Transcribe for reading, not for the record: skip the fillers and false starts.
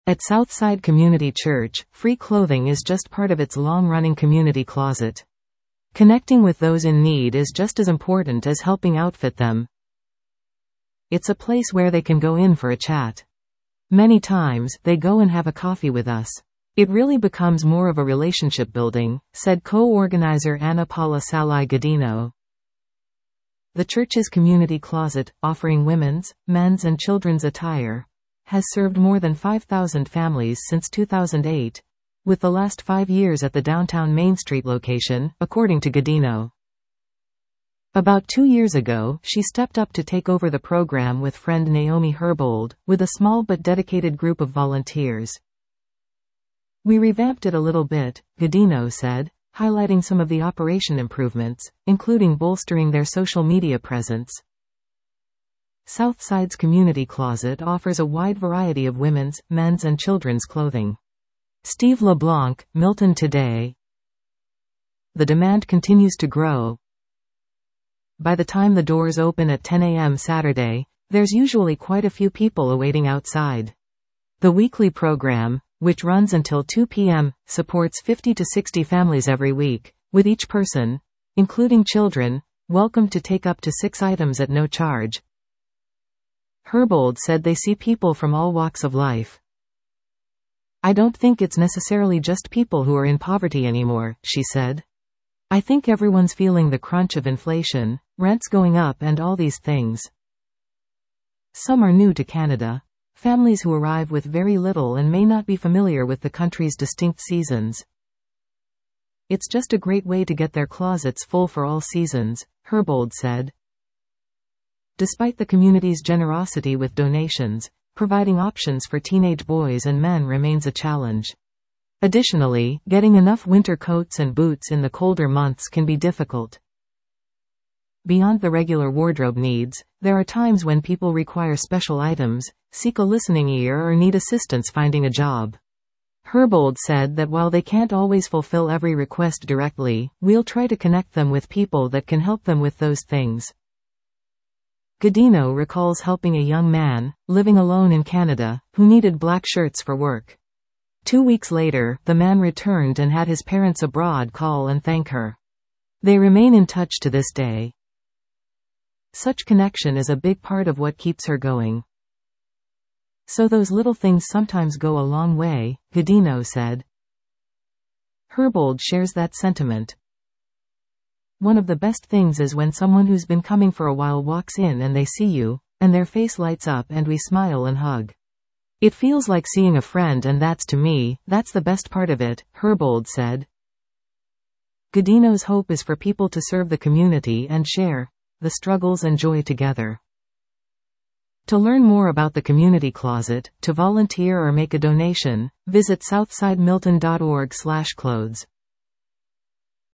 At Southside Community Church, free clothing is just part of its long-running community closet. Connecting with those in need is just as important as helping outfit them. It's a place where they can go in for a chat. Many times, they go and have a coffee with us. It really becomes more of a relationship building, said co-organizer Anna Paula Salai Godino. The church's community closet, offering women's, men's and children's attire, has served more than 5,000 families since 2008, with the last 5 years at the downtown Main Street location, according to Godino. About 2 years ago, she stepped up to take over the program with friend Naomi Herbold, with a small but dedicated group of volunteers. We revamped it a little bit, Godino said, highlighting some of the operation improvements, including bolstering their social media presence. Southside's community closet offers a wide variety of women's, men's and children's clothing. Steve LeBlanc, Milton Today. The demand continues to grow. By the time the doors open at 10 a.m. Saturday, there's usually quite a few people awaiting outside. The weekly program, which runs until 2 p.m., supports 50 to 60 families every week, with each person, including children, welcome to take up to 6 items at no charge. Herbold said they see people from all walks of life. I don't think it's necessarily just people who are in poverty anymore, she said. I think everyone's feeling the crunch of inflation, rents going up and all these things. Some are new to Canada. Families who arrive with very little and may not be familiar with the country's distinct seasons. It's just a great way to get their closets full for all seasons, Herbold said. Despite the community's generosity with donations, providing options for teenage boys and men remains a challenge. Additionally, getting enough winter coats and boots in the colder months can be difficult. Beyond the regular wardrobe needs, there are times when people require special items, seek a listening ear or need assistance finding a job. Herbold said that while they can't always fulfill every request directly, we'll try to connect them with people that can help them with those things. Godino recalls helping a young man, living alone in Canada, who needed black shirts for work. 2 weeks later, the man returned and had his parents abroad call and thank her. They remain in touch to this day. Such connection is a big part of what keeps her going. So those little things sometimes go a long way, Godino said. Herbold shares that sentiment. One of the best things is when someone who's been coming for a while walks in and they see you, and their face lights up and we smile and hug. It feels like seeing a friend and that's the best part of it, Herbold said. Godino's hope is for people to serve the community and share the struggles and joy together. To learn more about the community closet, to volunteer or make a donation, visit southsidemilton.org/clothes.